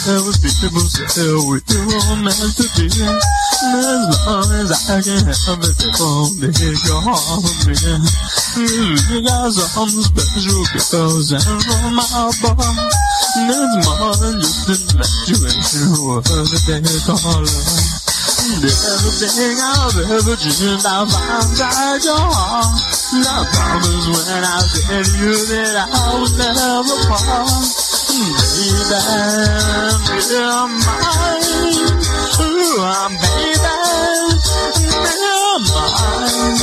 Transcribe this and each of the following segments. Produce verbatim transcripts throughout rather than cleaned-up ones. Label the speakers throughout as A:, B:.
A: was people say we were meant to be. As long as I can have it, they won't take your heart from me. You got some special girls and my boy. It's more than just infatuation, what they call love. Everything I've ever dreamed I'll find inside your heart. And I promise when I said to you that I would never part. Baby, you're mine. Ooh, I'm baby, you're mine.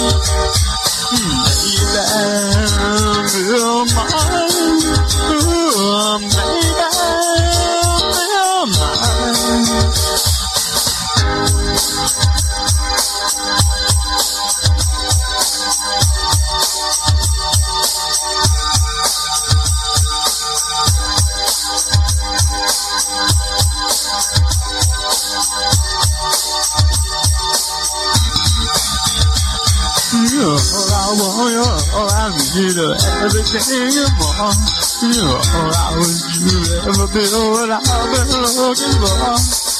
A: Baby, you're mine. Ooh, baby, you're mine. You're all I want, you're all I need, everything you want. You're all I wish you'd ever be, what I've been looking for.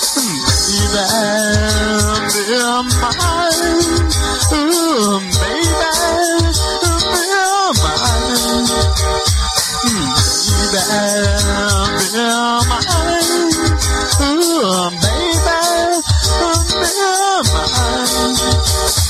A: Baby, you're mine. Ooh, baby, you're mine. Baby, you're mine. Ooh, baby, you're mine.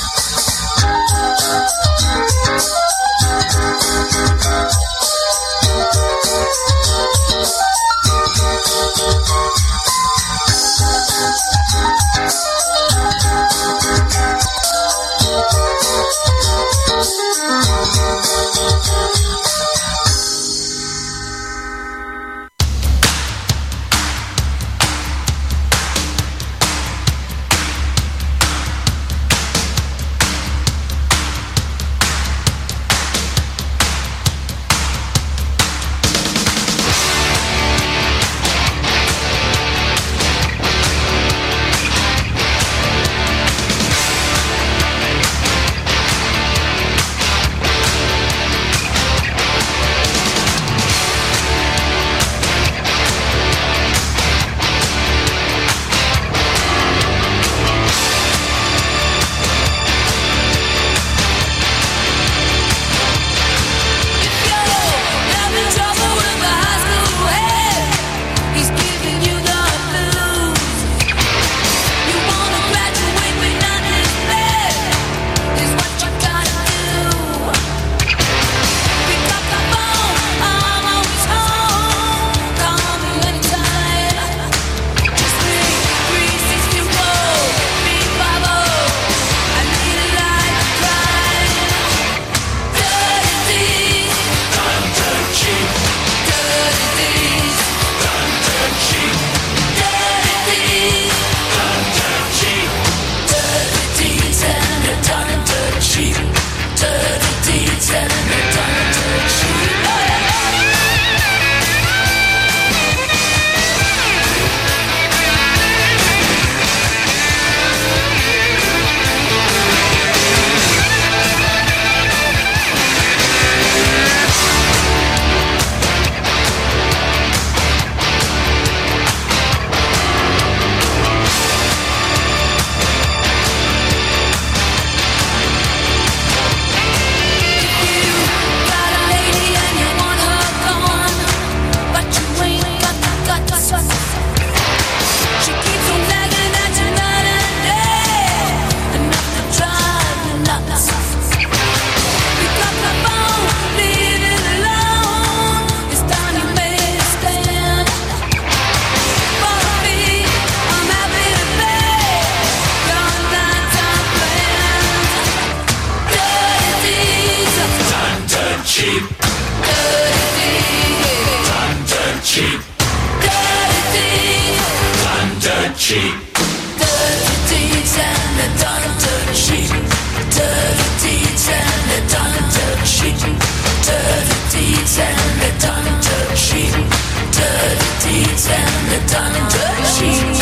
B: cheap. Dirty deeds and they're done dirt cheap. Dirty deeds and they're done dirt cheap. Dirty deeds and they're done dirt cheap. Dirty deeds and they're done dirt cheap.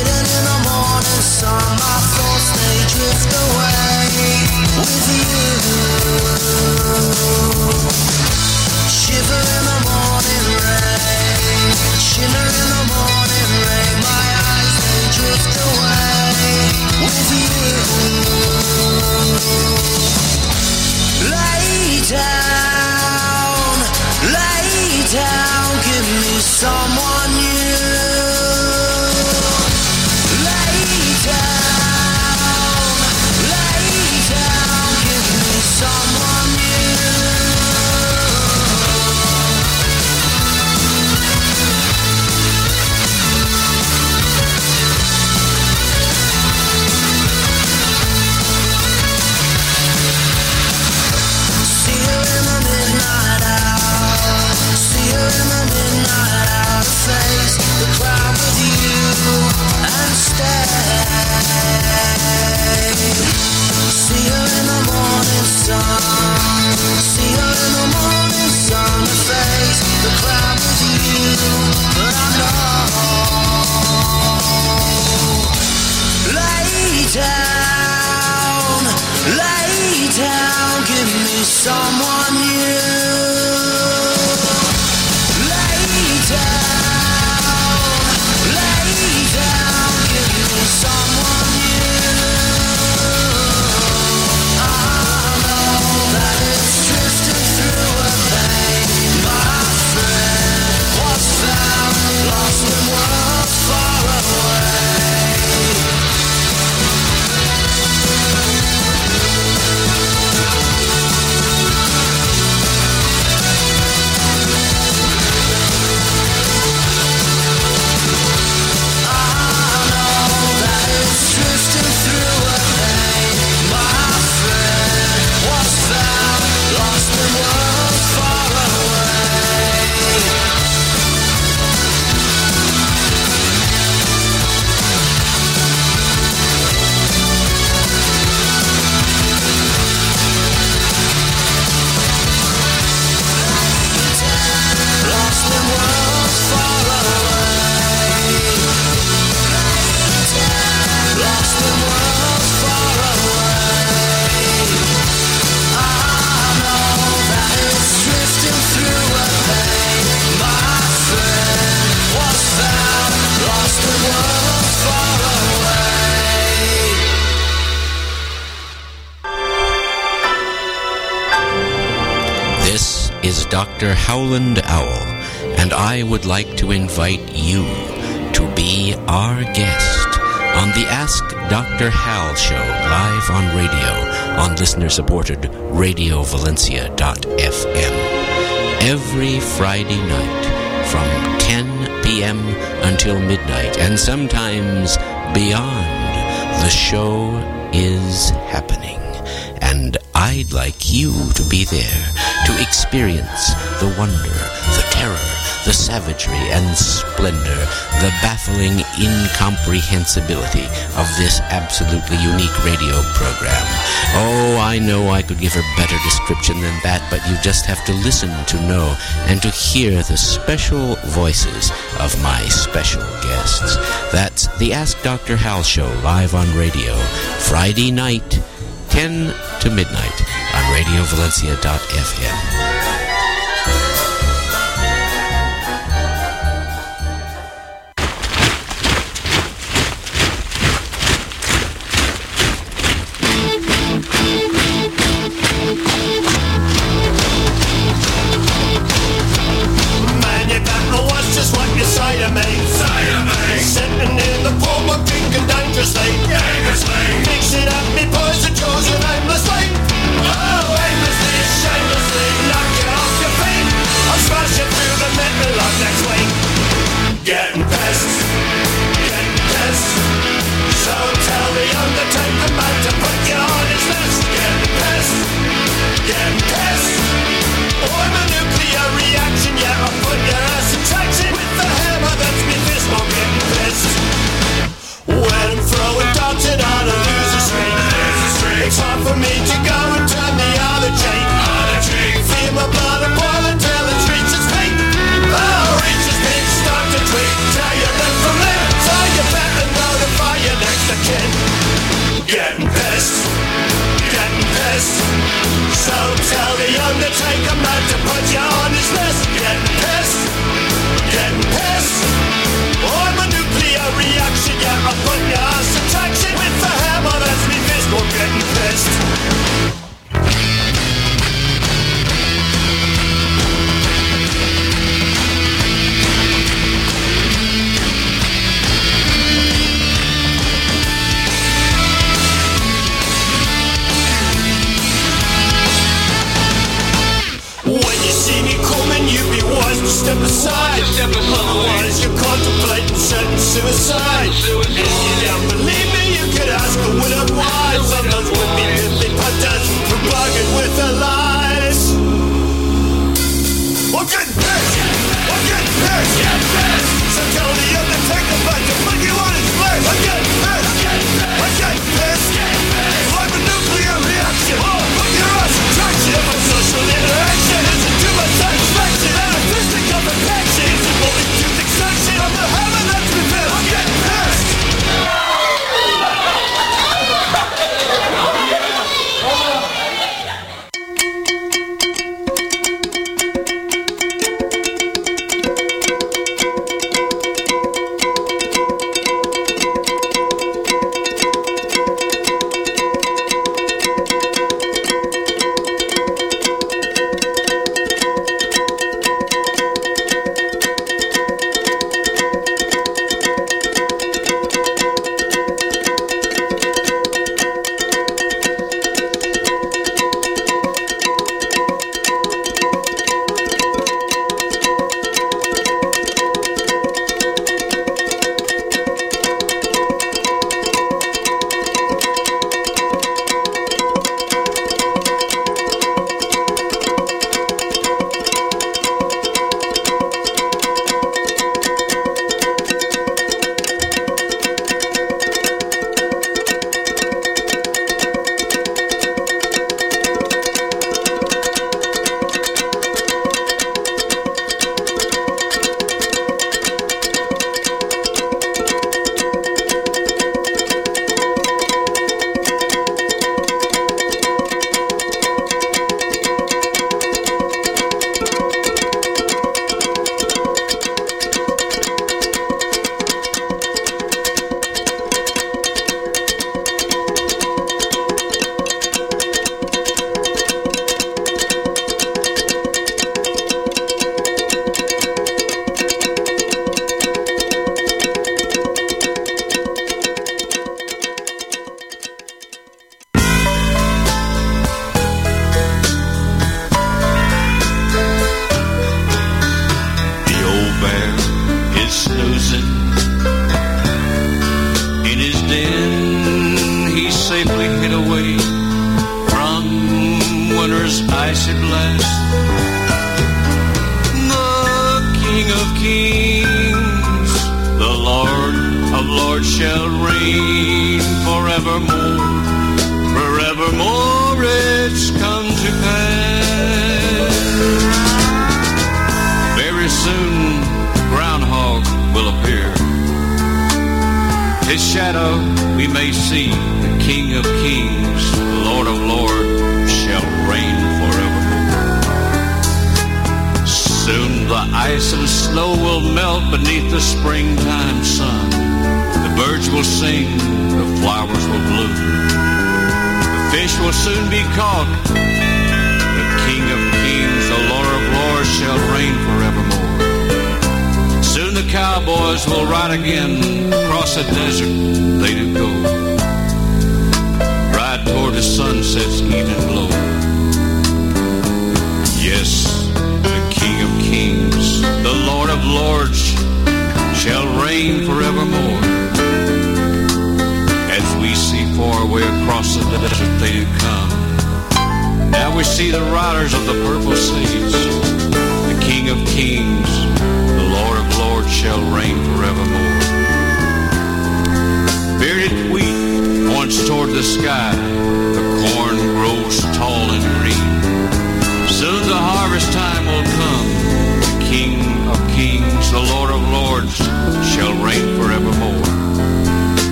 B: Sitting in the morning sun, my thoughts they drift away with you. Shiver in the morning rain, shimmer in the morning rain. My eyes they drift away with you. Lay down, lay down, give me someone new. Lay down, lay down, give me someone new. See her in the midnight hour, see her in the midnight hour, face the crowd with you and stay. See her in the morning sun, see her in the morning sun, face the crowd with you, but I know. Lay down, lay down, give me someone new. Lay down, lay down, give me someone new. I know that it's drifting through a pain. My friend was found lost in worlds far away. Drifting through a pain, my friend was found lost in worlds far away. Lost in worlds far away. Lost in worlds far away. I know that it's drifting through a pain. My friend was found lost in worlds far away.
C: This is Doctor Howland Owl, and I would like to invite you to be our guest on the Ask Doctor Hal show live on radio on listener-supported radio valencia dot f m every Friday night from ten p.m. until midnight, and sometimes beyond. The show is happening, and I'd like you to be there to experience the wonder, the terror, the savagery and splendor, the baffling incomprehensibility of this absolutely unique radio program. Oh, I know I could give a better description than that, but you just have to listen to know and to hear the special voices of my special guests. That's the Ask Doctor Hal show live on radio, Friday night, ten to midnight on radio valencia dot f m.
D: Mix it up, me boys are chosen aimlessly. Oh, aimlessly, shamelessly. suicide. If you don't believe me, you could ask a widow wife. Some those would be pimply punters who bargain with their lives. Or getting pissed! Or getting pissed! Get pissed! So tell the Undertaker back to put you on his place! I'm getting pissed! I'm getting pissed! I'm a nuclear reaction! Oh, put your ass in traction! If a social interaction isn't too much satisfaction, and a fisticuff affection is a multi-tooth extraction of the hammer that's been built! I'm getting pissed!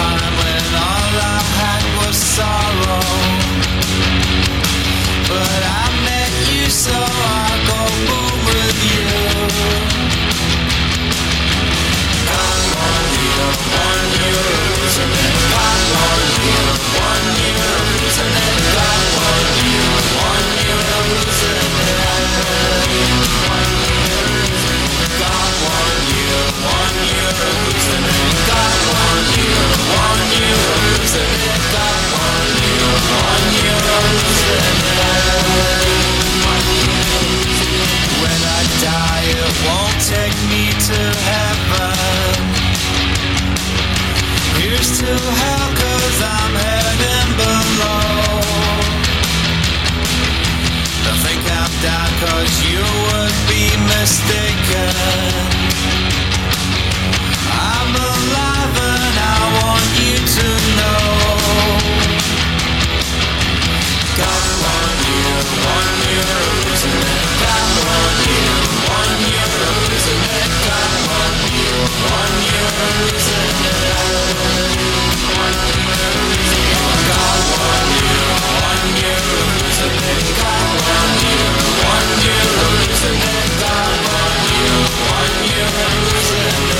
E: time when all I had was sorrow. But I met you, so I go boom with you. Got one year, one year losing it. Got one year, one year losing it. Got one year, one year losing it. Got one year, one year losing it. Got one year, one year losing it. Got one year, one year losing it. When I die, it won't take me to heaven. Here's to hell, 'cause I'm heading below. Don't think I'm down, 'cause you would be mistaken. I'm alive and I want you to know. Got one year, one year losing it. Got one year, one year losing it. Got one year, one year losing it. Got one year, one year losing it. Got one year, one year losing it. Got one year, one year losing it.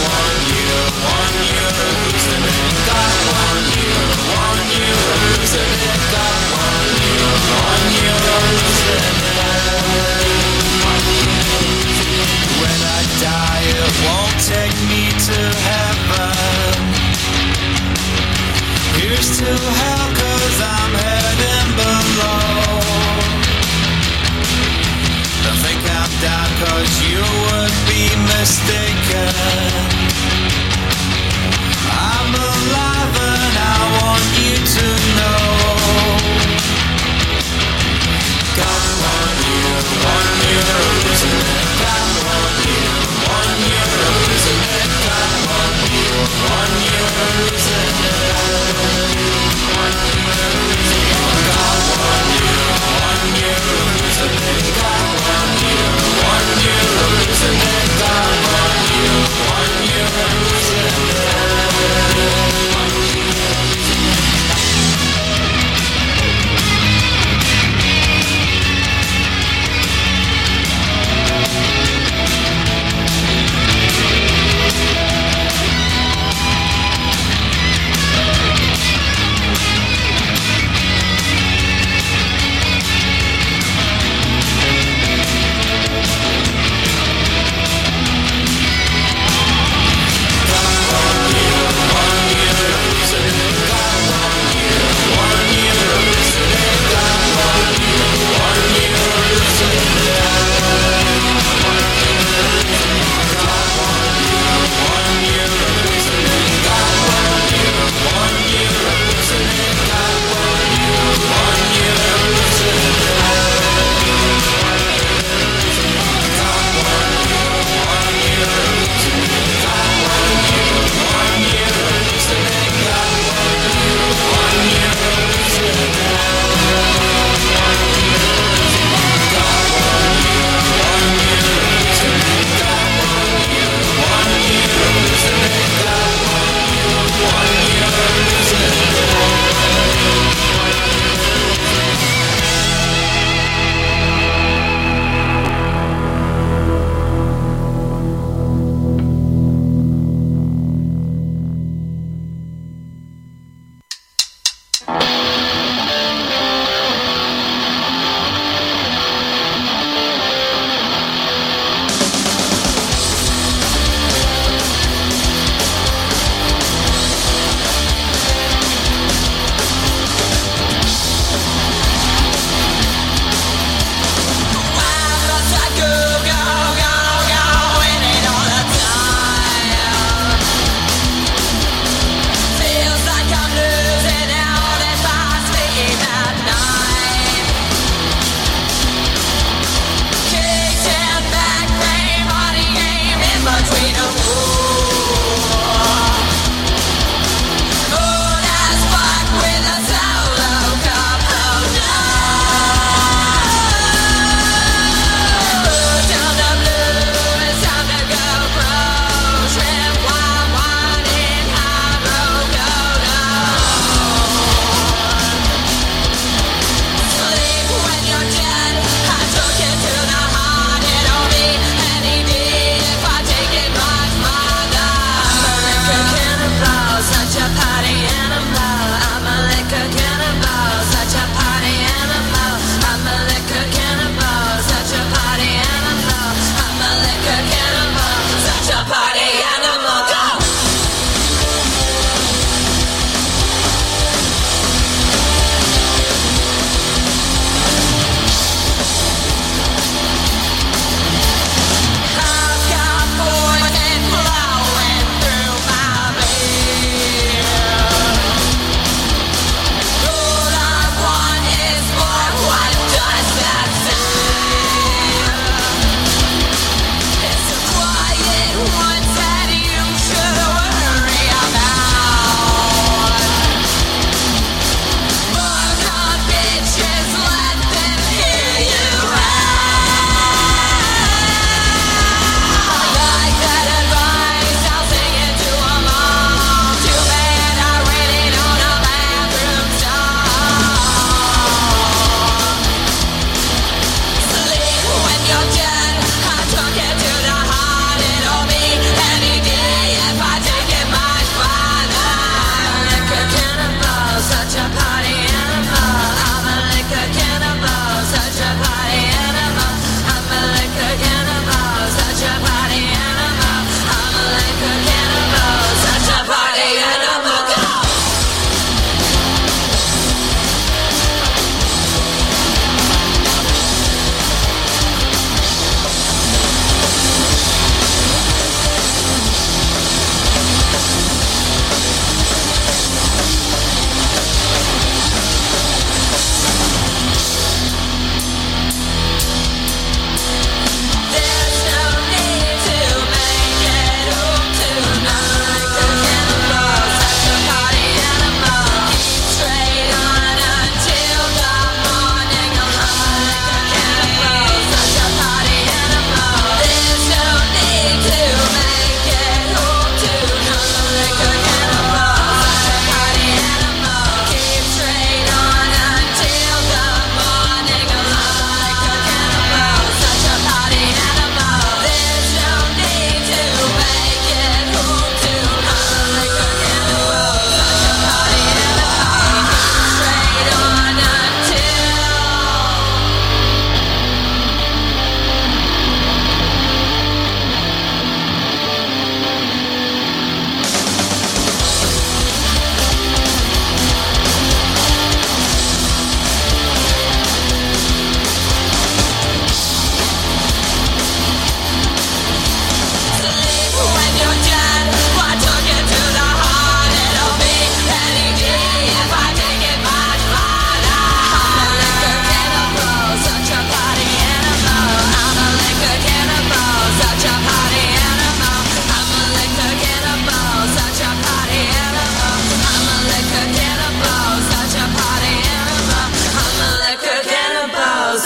E: One year losing it.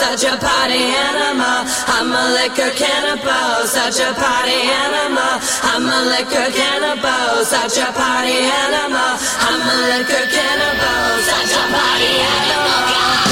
B: such a party animal. I'm a liquor cannibal, such a party animal. I'm a liquor cannibal, such a party animal. I'm a liquor cannibal, such a party animal.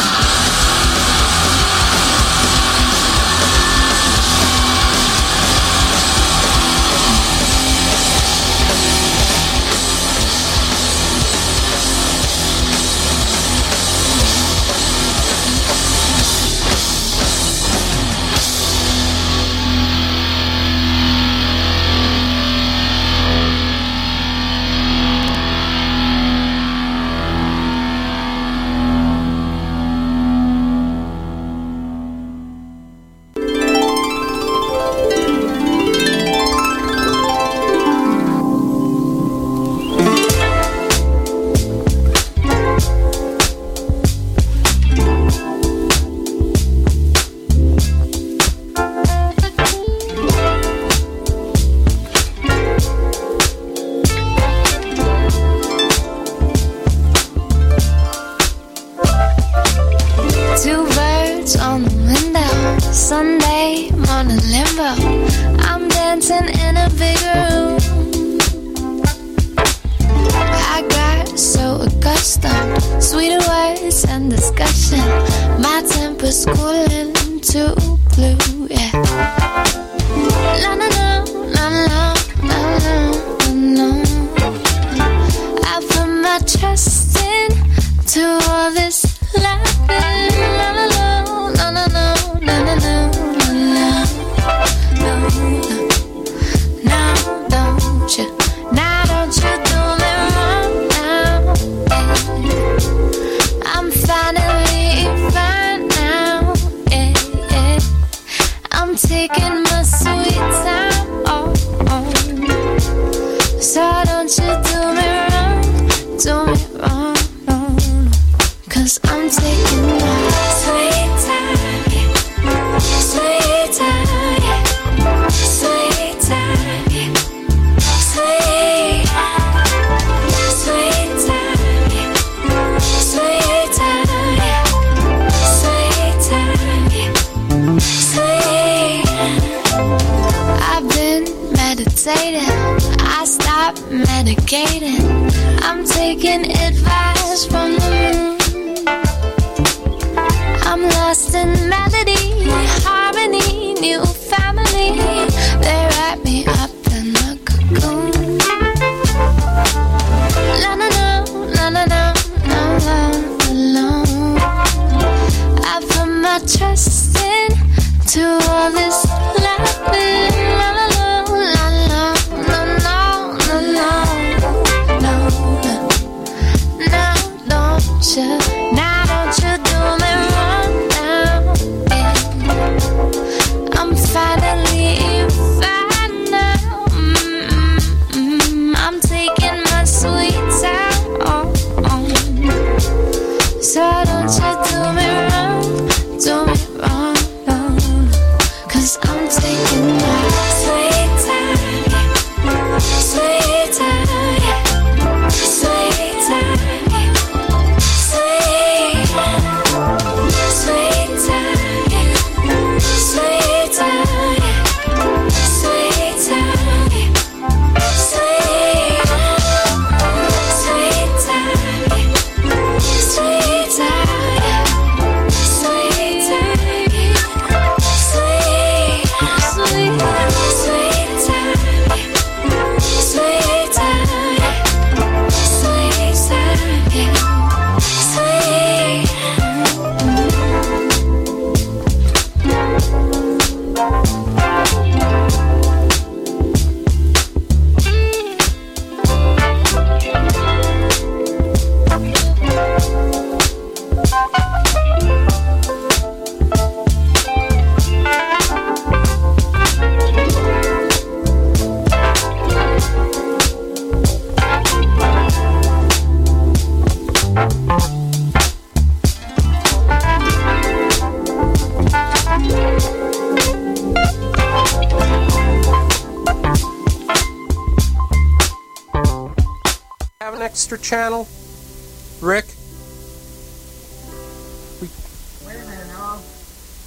F: Extra channel, Rick. We...
G: Wait a minute, Al.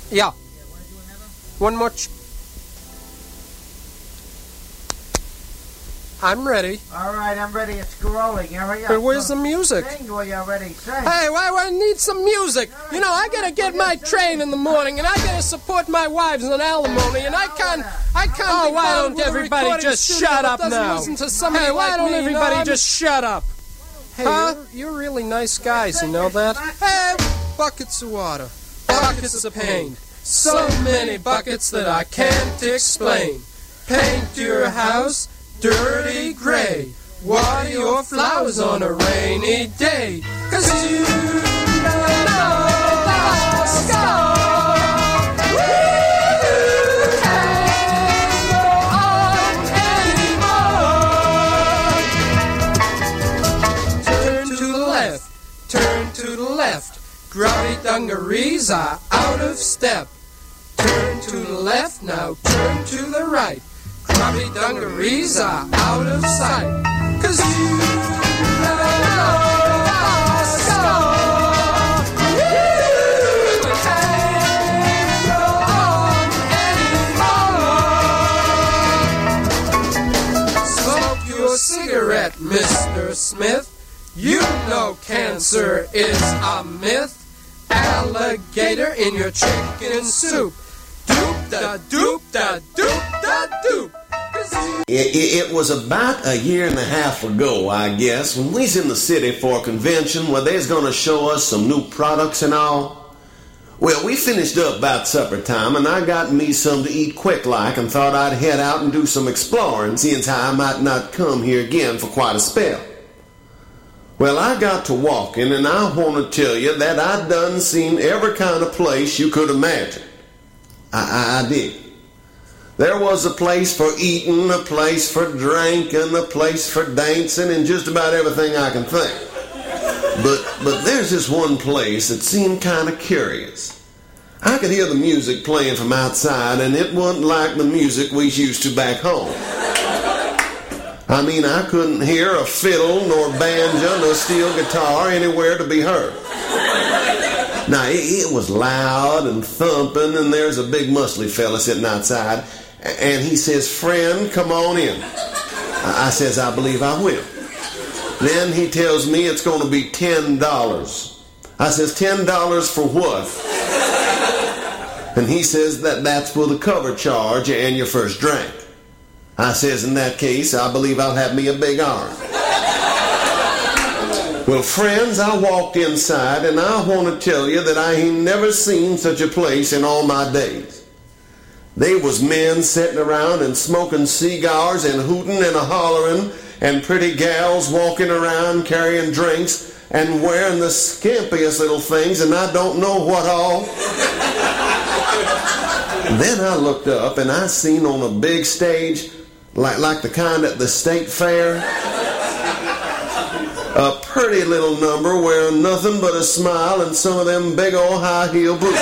F: Yeah. One more. Ch- I'm ready.
G: All right, I'm ready. It's rolling. Hurry up.
F: But where's the music?
G: Sing while you're ready. Sing.
F: Hey, why I need some music? You know, I gotta get my train in the morning, and I gotta support my wives on alimony, and I can't, I can't.
H: Oh,
F: be
H: why
F: bound
H: don't
F: with a
H: everybody
F: recording
H: just
F: studio
H: shut
F: that
H: up
F: doesn't
H: now?
F: listen to somebody
H: Hey, why
F: like
H: don't
F: me, you know,
H: everybody
F: I'm-
H: just shut up?
F: Hey,
H: Huh?
F: you're, you're really nice guys, you know that? Hey, buckets of water, buckets of pain, so many buckets that I can't explain. Paint your house dirty gray. Water your flowers on a rainy day. 'Cause you know the sky. You can't go on anymore. Turn to the left, turn to the left. Grubby dungarees are out of step. Turn to the left, now turn to the right. Grubby dungarees are out of sight. 'Cause you know the score. You can't go on anymore. Smoke your cigarette, Mister Smith. You know cancer is a myth. Alligator in your chicken soup. Doop da doop da doop da doop. 'Cause you
I: It, it, it was about a year and a half ago, I guess, when we was in the city for a convention where they's going to show us some new products and all. Well, we finished up about supper time, and I got me some to eat quick like and thought I'd head out and do some exploring, seeing how I might not come here again for quite a spell. Well, I got to walking, and I want to tell you that I done seen every kind of place you could imagine. I, I, I did. There was a place for eating, a place for drinking, a place for dancing, and just about everything I can think. But but there's this one place that seemed kind of curious. I could hear the music playing from outside, and it wasn't like the music we used to back home. I mean, I couldn't hear a fiddle, nor banjo, nor steel guitar anywhere to be heard. Now, it, it was loud and thumping, and there's a big muscly fella sitting outside, and he says, "Friend, come on in." I says, "I believe I will." Then he tells me it's going to be ten dollars. I says, ten dollars for what? And he says that that's for the cover charge and your first drink. I says, in that case, I believe I'll have me a big arm. Well, friends, I walked inside, and I want to tell you that I ain't never seen such a place in all my days. They was men sitting around and smoking cigars and hooting and a-hollering, and pretty gals walking around carrying drinks and wearing the skimpiest little things, and I don't know what all. Then I looked up, and I seen on a big stage, like, like the kind at the state fair, a pretty little number wearing nothing but a smile and some of them big old high heel boots.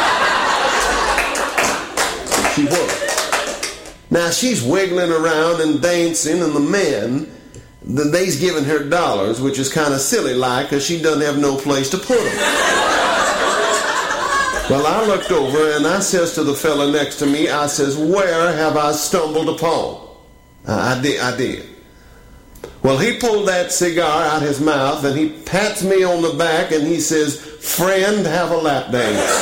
I: She was. Now she's wiggling around and dancing, and the men, they's giving her dollars, which is kind of silly like, because she doesn't have no place to put them. Well, I looked over and I says to the fella next to me, I says, "Where have I stumbled upon?" I, I did. I did. Well, he pulled that cigar out his mouth and he pats me on the back and he says, "Friend, have a lap dance."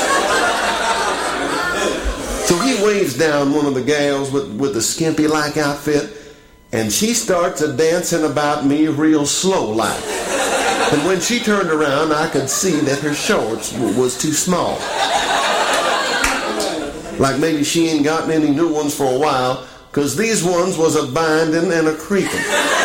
I: So he waves down one of the gals with, with the skimpy-like outfit, and she starts a dancing about me real slow-like. And when she turned around, I could see that her shorts w- was too small. Like maybe she ain't gotten any new ones for a while, because these ones was a binding and a creeping.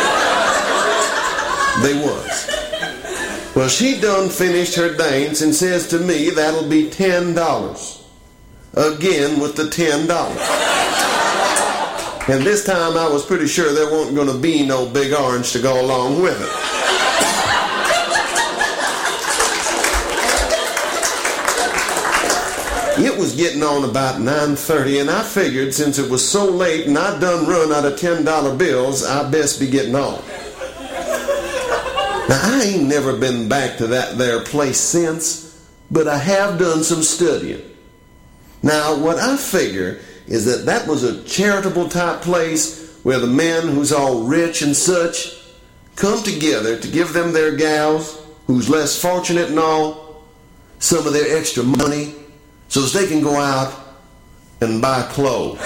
I: They was. Well, she done finished her dance and says to me, "That'll be ten dollars. Again with the ten dollars. And this time I was pretty sure there wasn't going to be no big orange to go along with it. It was getting on about nine thirty, and I figured since it was so late and I'd done run out of ten dollar bills, I'd best be getting on. Now, I ain't never been back to that there place since, but I have done some studying. Now, what I figure is that that was a charitable type place where the men who's all rich and such come together to give them their gals who's less fortunate and all some of their extra money so as they can go out and buy clothes.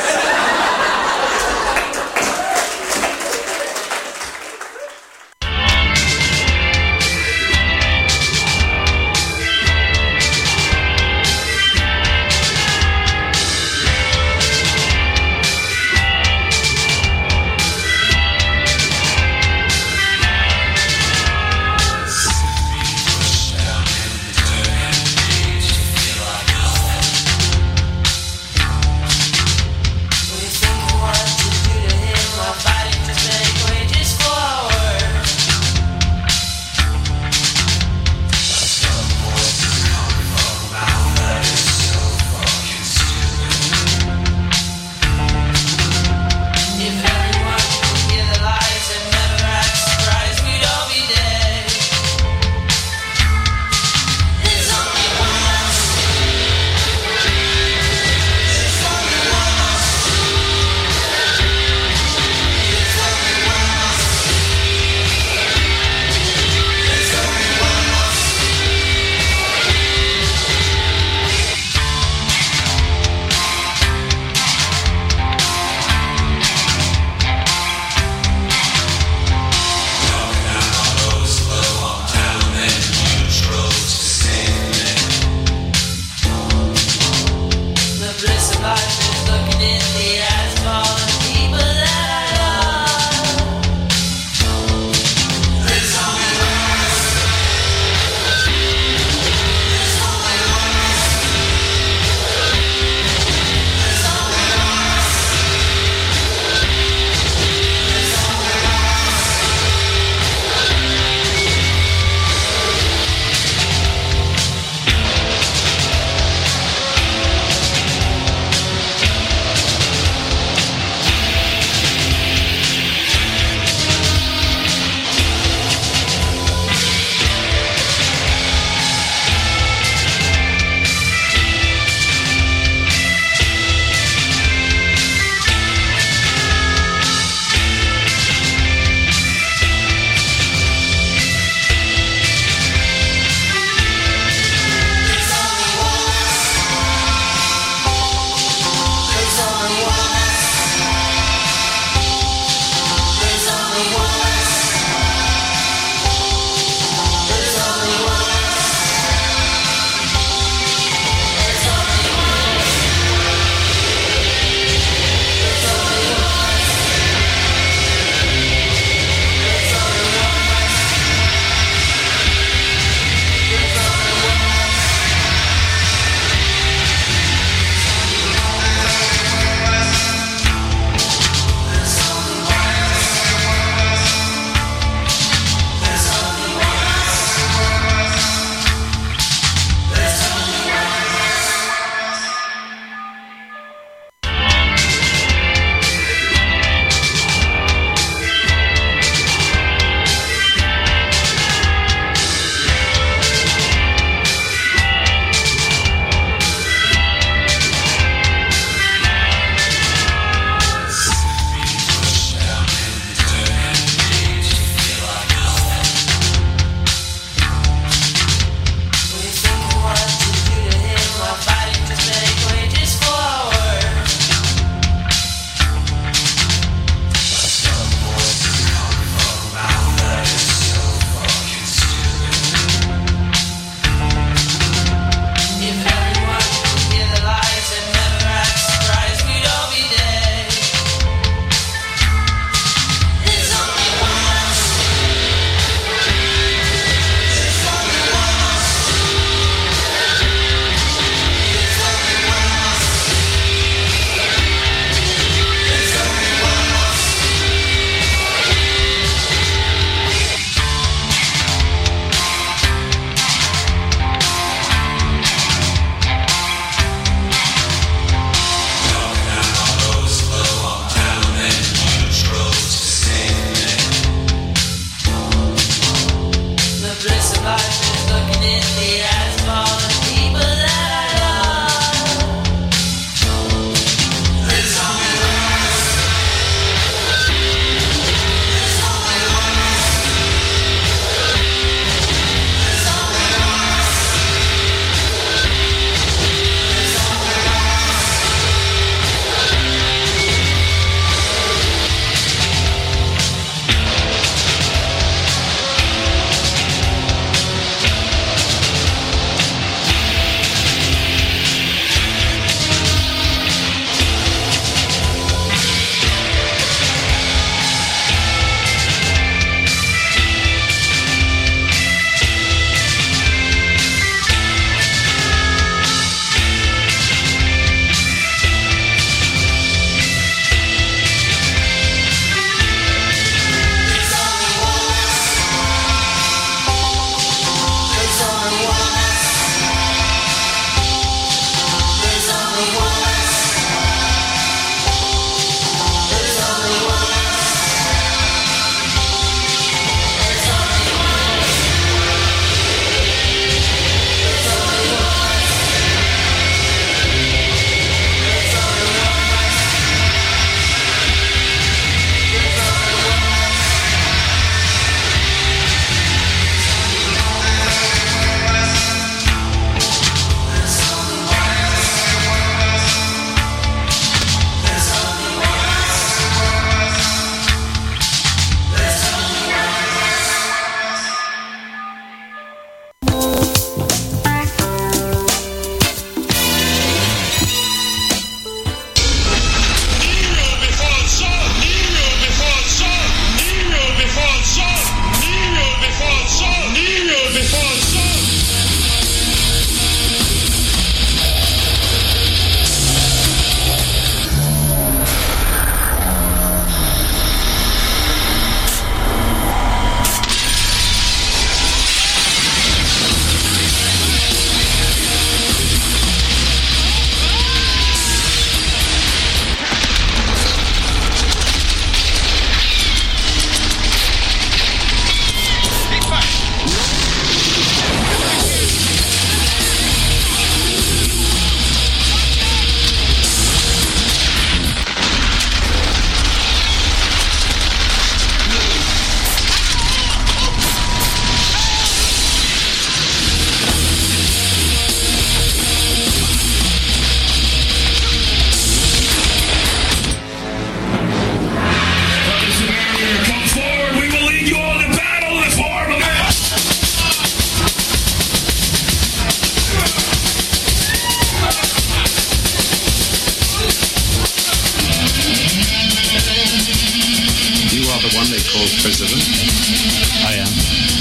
H: President? I am.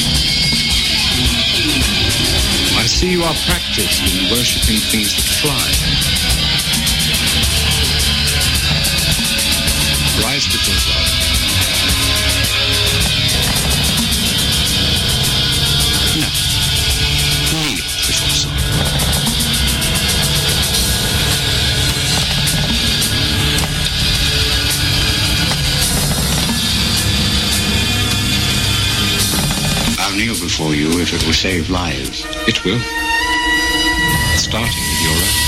H: I see you are practiced in worshipping things that fly. Rise before God. No. Kneel before someone. I'll kneel before you if it will save lives. It will. Starting with your own.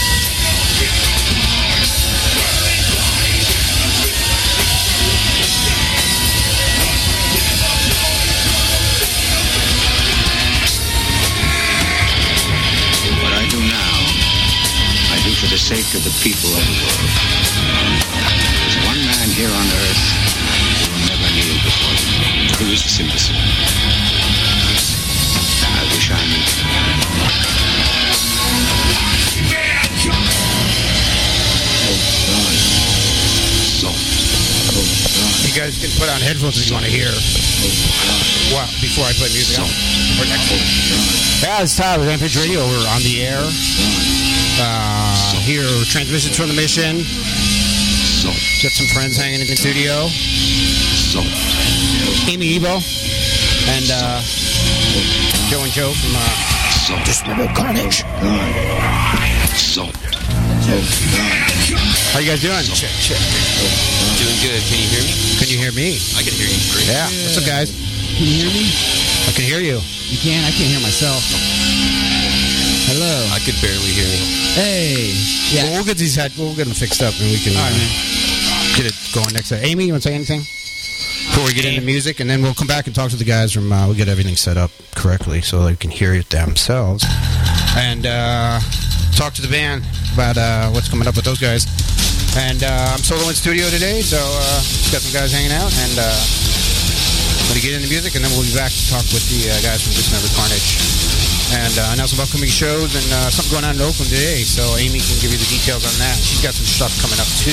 H: What I do now, I do for the sake of the people of the world. There's one man here on earth who will never kneel before you. Who is this imbecile? I wish I knew.
J: You guys can put on headphones if you want to hear. Wow, before I play music. Or next one. Yeah, it's Tyler, Rampage Radio. We're on the air. Uh, here, transmissions from the mission. Got some friends hanging in the studio. Amy Ebo. And uh, Joe and Joe from uh, Dismembered Carnage. How you guys doing? Check, check.
C: Doing good. Can you hear me?
J: Can you hear me?
C: I can hear you great.
J: Yeah. yeah. What's up, guys?
K: Can you hear me?
J: I can hear you.
K: You can? I can't hear myself. Hello.
C: I could barely hear you.
K: Hey.
J: Yeah. Well, we'll get these head. We'll get them fixed up, and we can
K: All right,
J: uh,
K: man.
J: get it going next time. Amy, you want to say anything before we get into music, and then we'll come back and talk to the guys from. Uh, we'll get everything set up correctly so they can hear it themselves, and uh, talk to the band about uh, what's coming up with those guys. And uh, I'm solo in studio today, so uh, just got some guys hanging out, and uh, I'm going to get into music, and then we'll be back to talk with the uh, guys from Dismembered Carnage. And uh, announce some upcoming shows and uh, something going on in Oakland today, so Amy can give you the details on that. She's got some stuff coming up, too.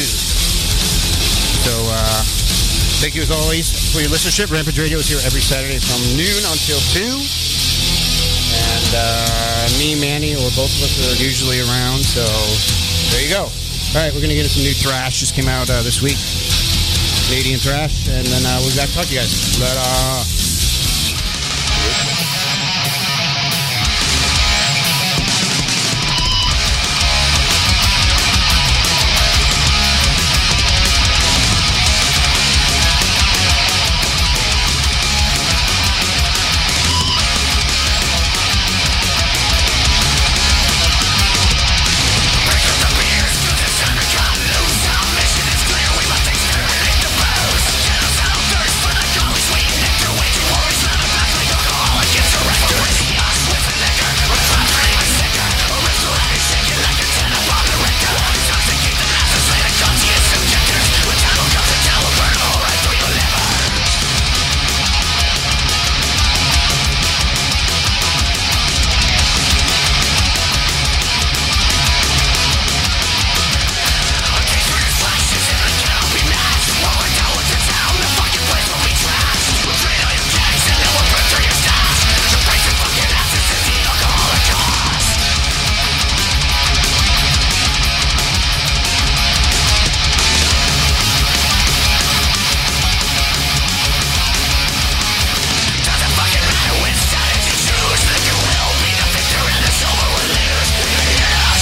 J: So, uh, thank you as always for your listenership. Rampage Radio is here every Saturday from noon until two. And uh, me, Manny, or both of us are usually around, so there you go. All right, we're going to get into some new thrash. Just came out uh, this week. Canadian thrash. And then uh, we'll be back to talk to you guys. Later.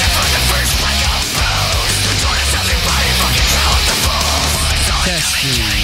K: Testing.